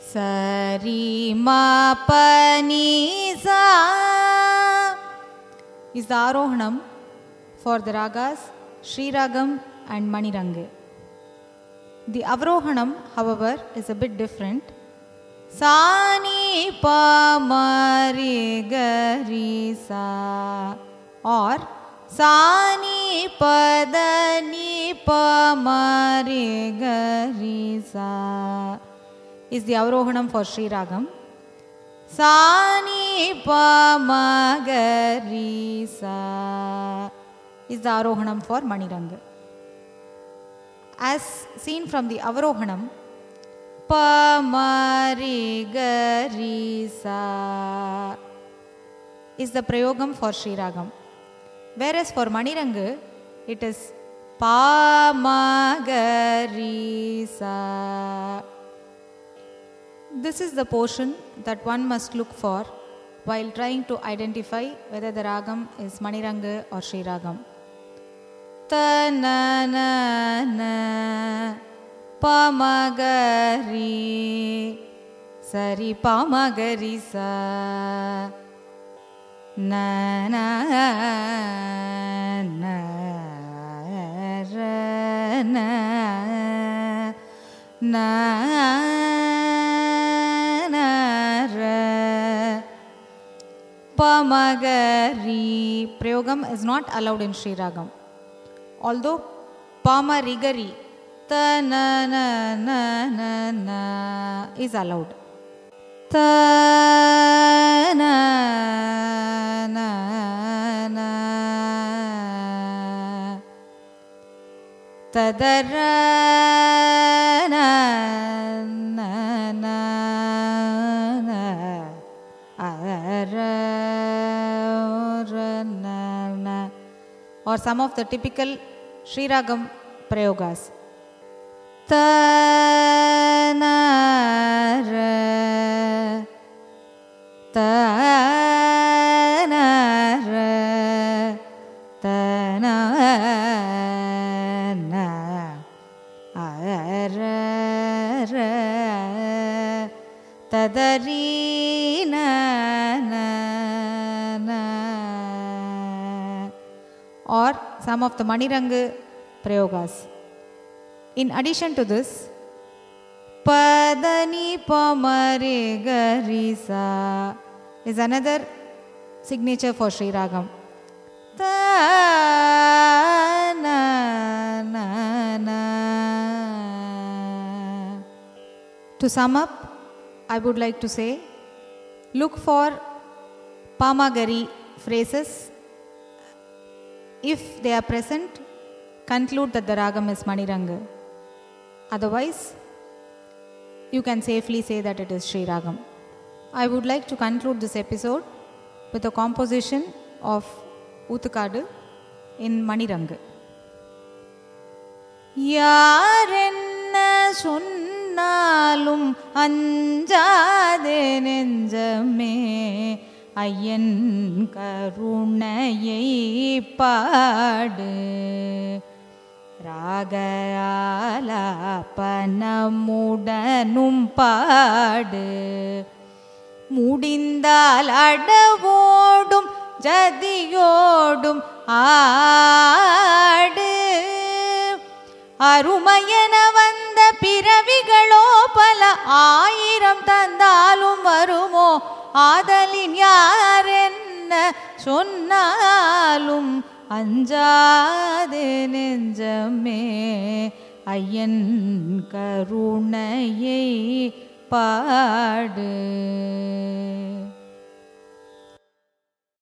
Sari ma pa ni sa is the Arohanam for the ragas Sri Ragam and Maniranga. The Avrohanam, however, is a bit different. Sa ni pa ma re ga ri sa, or sa ni pa da ni pa ma re ga ri sa is the Avrohanam for Sri Ragam. Sa ni pa ma ga ri sa is the Arohanam for Maniranga. As seen from the Avrohanam, pa ma re ga ri sa is the Prayogam for Sri Ragam. Whereas for Maniranga, it is pa ma ga ri sa. This is the portion that one must look for while trying to identify whether the ragam is Maniranga or Sri Ragam. Ta na na na pa ma ga ri sari pa ma ga ri sa na na na ra na na Pamagari Prayogam is not allowed in Sri Ragam. Although Pamarigari ta na na na na na is allowed. Ta na na na tadara na na na or some of the typical Sri Ragam Prayogas. Ta na ra ta na ra ta na na ra ra tadari na na na or some of the Maniranga Prayogas. In addition to this, Padani Pamare Garisa is another signature for Sri Ragam. Ta na na na. To sum up, I would like to say, look for Pamagari phrases. If they are present, conclude that the ragam is Maniranga. Otherwise, you can safely say that it is Sri Ragam. I would like to conclude this episode with a composition of Oothukadu in Maniranga. Yarenna sonnalum anjade nenjame Ayyan karunayai paadu Ragayalapanammudanum paadu Mudindal adavodum jadiyodum aadu Arumayana vanda piravigalo pala aayiram tandalum varumo ஆதலின் யாரென்ன சொன்னாலும் அஞ்சாதே நெஞ்சமே ஐயன் கருணையை பாடு.